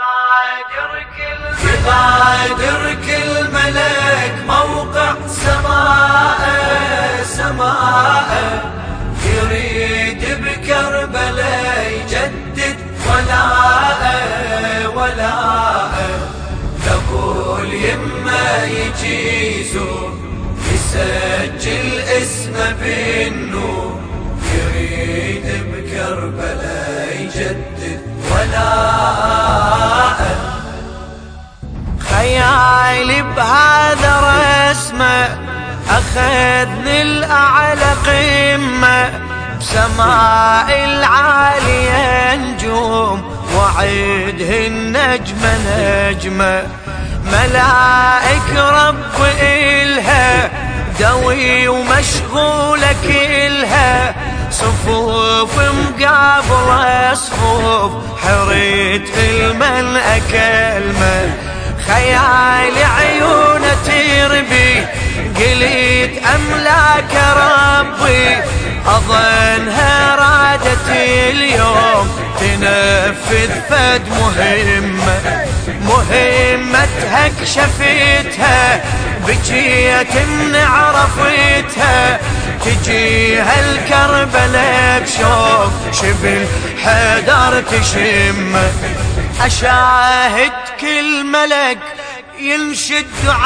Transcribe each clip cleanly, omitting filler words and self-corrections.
يغادر كل ملك موقع سماء يريد بكربلاء يجدد ولاء لابو اليمه يجي يزور يسجل اسمه بالنور يريد بكربلاء يجدد ولاء. خيالي بهذا رسمه أخذني الأعلى قمة بسماء العالية نجوم وعيدهن نجمة ملائك رب إلها دوي ومشغولة كلها صفوف مقابلة صفوف حريت الملأ كلمة خيالي عيونه تربي قليت أملاك ربي أظنها رادت اليوم تنفذ فد مهمتها كشفتها بجيت من عرفتها تجيها الكربلاء بشوق شبل حدر تشم أشاهد كل ملك ينشد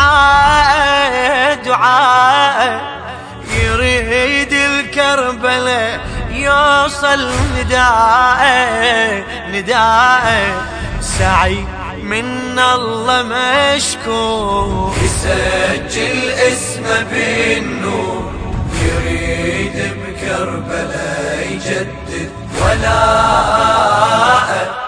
دعاء يريد الكربلاء يوصل نداء سعي من الله مشكور يسجل اسمه بالنور يريد بكربلاء يجدد ولاء.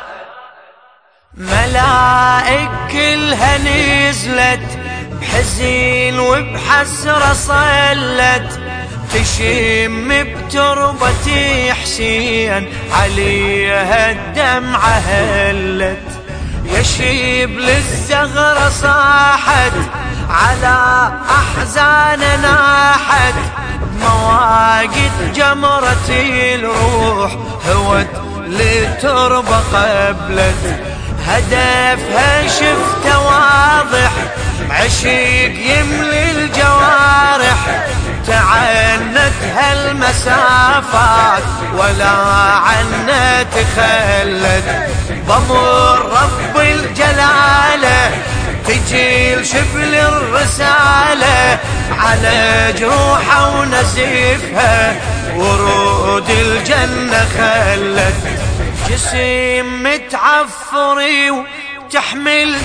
ملائك كلها نزلت بحزين وبحسرة صلت تشم بتربة حسين عليها الدمعة هلت يشيب للزغرة صاحت على أحزان ناحت مواقد جمرة الروح هوت للتربة قبلت هدفها شفته واضح عشيق يملي الجوارح تعنت هالمسافات ولا عنا تخلت ضمور رب الجلالة تجيل شبل الرسالة على جروحها ونزيفها ورود الجنة خلت جسم متعفري وتحمل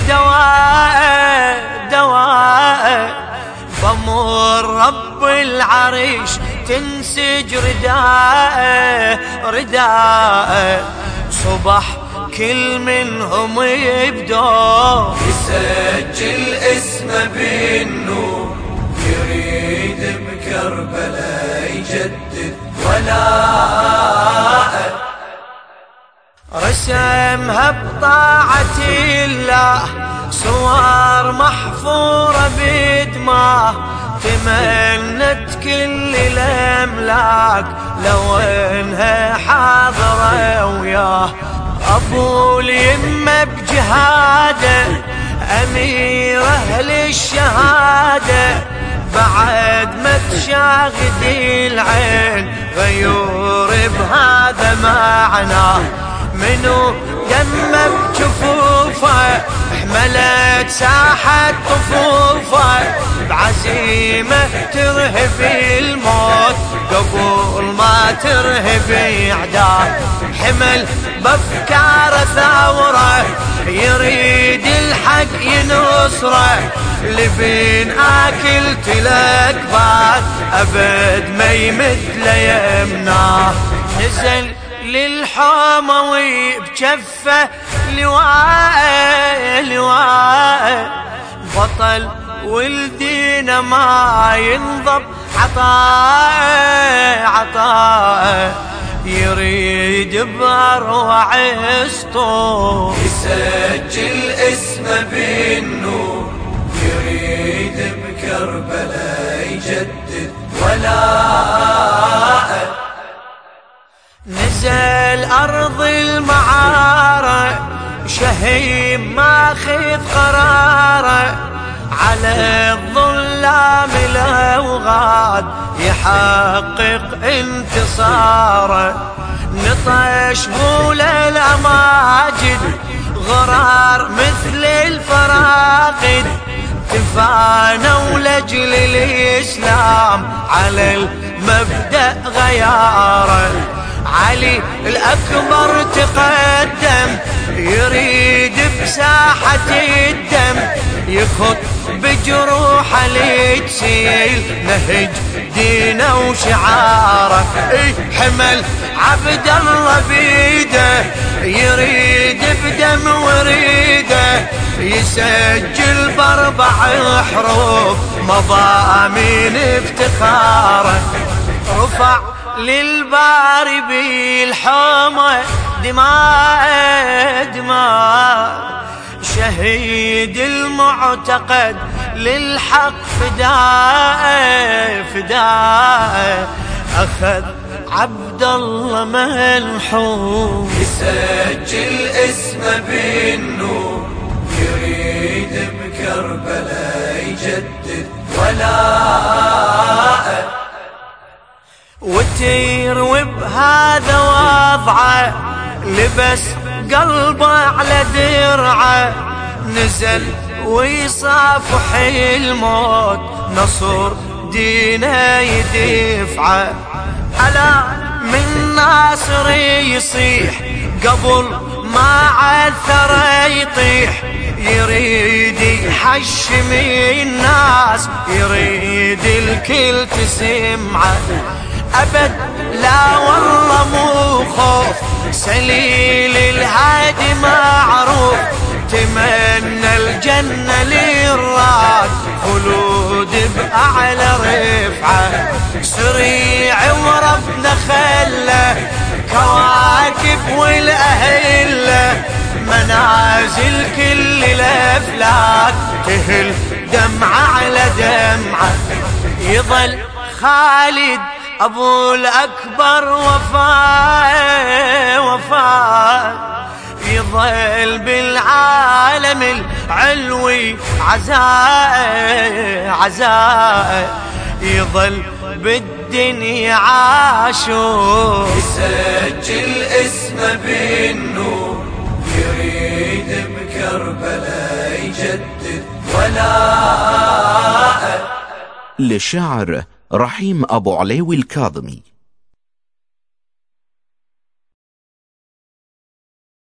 دواء بمر رب العرش تنسج رداء صبح كل منهم يبدو يسجل اسمه بالنور يريد بكربلاء يجدد ولاء. رسمها بطاعة الله صور محفورة بدماه تمنت كل الأملاك لو انها حاضرة وياه أبو اليمة بجهاده أمير أهل الشهادة بعد ما تشاهد العين غيور بهذا معناه منو دمه بجفوفه حملت ساحة طفوفه بعزيمة ترهب الموت قبل ما ترهب اعداه حمل بافكار ثوره يريد الحق ينصره لبين اكل تلقبات ابد ما يمد ليمناه نزل للحموي بجفه لواء بطل والدين ما ينضب عطاء يريد بأروع اسطور يسجل اسمه بالنور يريد بكربلاء يجدد ولاء. نزل أرض المعارك لهيب ماخذ قراره على الظلام الاوغاد يحقق انتصاره. نطش بول الاماجد غرار مثل الفراقد تفانوا لاجل الاسلام على المبدأ غياره. علي الأكبر تقدم يريد بساحة الدم يخط بجروحه لتسيل نهج دينه وشعاره. حمل عبد الله بيده يريد بدم وريده يسجل باربع حروف مضامين افتخاره. رفع للباري بالحومة دماء شهيد المعتقد للحق فداء أخذ عبد الله منحوم يسجل اسمه بالنور يريد بكربلاء يجدد ولاءه. وتيروي بهذا وضعه لبس قلبه على درعه نزل ويصافح الموت نصر دينه يدفعه. ألا من ناصر يصيح قبل ما عثر يطيح يريد يحشم الناس يريد الكل تسمعه. أبد لا والله مو خوف سليل الهادي معروف تمنى الجنة للراد خلود بأعلى رفعة. سريع وربنا خله كواكب والأهلة منازل كل الأفلاك تهل دمعة على دمعة. يظل خالد أبو الأكبر وفاء يظل بالعالم العلوي عزاء يظل بالدنيا عاشور. يسجل اسمه بالنور يريد بكربلاء يجدد ولاءه. للشاعر رحيم أبو عليوي الكاظمي.